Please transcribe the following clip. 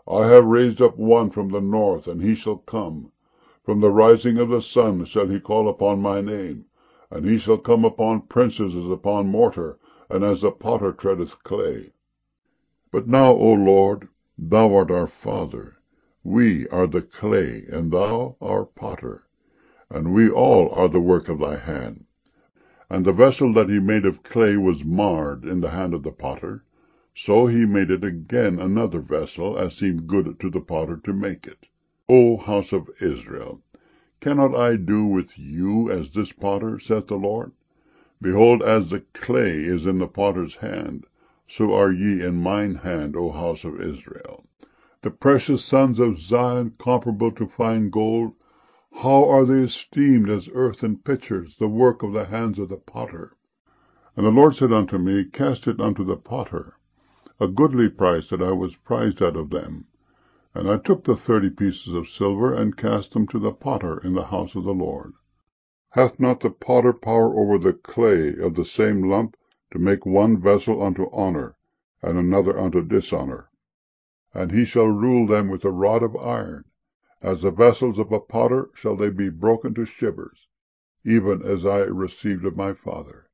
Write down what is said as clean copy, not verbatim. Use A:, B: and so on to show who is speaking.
A: I have raised up one from the north, and he shall come. From the rising of the sun shall he call upon my name. And he shall come upon princes as upon mortar, and as the potter treadeth clay. But now, O Lord, thou art our Father. We are the clay, and thou our potter, and we all are the work of thy hand. And the vessel that he made of clay was marred in the hand of the potter. So he made it again another vessel, as seemed good to the potter to make it. O house of Israel, cannot I do with you as this potter, saith the Lord? Behold, as the clay is in the potter's hand, so are ye in mine hand, O house of Israel. The precious sons of Zion, comparable to fine gold, how are they esteemed as earthen pitchers, the work of the hands of the potter? And the Lord said unto me, Cast it unto the potter, a goodly price that I was prized out of them. And I took the 30 pieces of silver, and cast them to the potter in the house of the Lord. Hath not the potter power over the clay of the same lump, to make one vessel unto honor, and another unto dishonor? And he shall rule them with a rod of iron. As the vessels of a potter shall they be broken to shivers, even as I received of my Father.